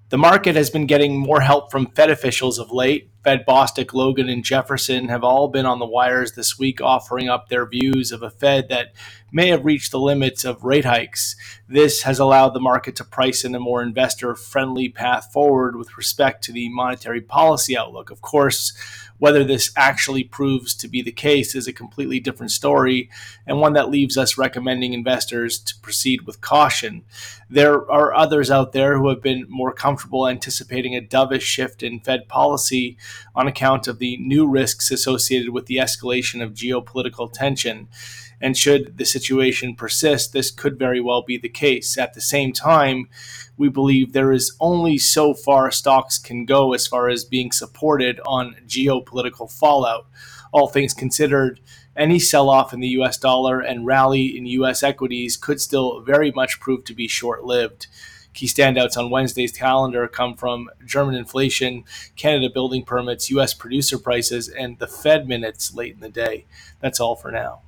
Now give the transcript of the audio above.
The market has been getting more help from Fed officials of late. Fed Bostic, Logan, and Jefferson have all been on the wires this week offering up their views of a Fed that may have reached the limits of rate hikes. This has allowed the market to price in a more investor friendly path forward with respect to the monetary policy outlook. Of course, whether this actually proves to be the case is a completely different story, and one that leaves us recommending investors to proceed with caution. There are others out there who have been more comfortable anticipating a dovish shift in Fed policy on account of the new risks associated with the escalation of geopolitical tension. And should the situation persist, this could very well be the case. At the same time, we believe there is only so far stocks can go as far as being supported on geopolitical fallout. All things considered, any sell off in the US dollar and rally in US equities could still very much prove to be short lived. Key standouts on Wednesday's calendar come from German inflation, Canada building permits, US producer prices, and the Fed minutes late in the day. That's all for now.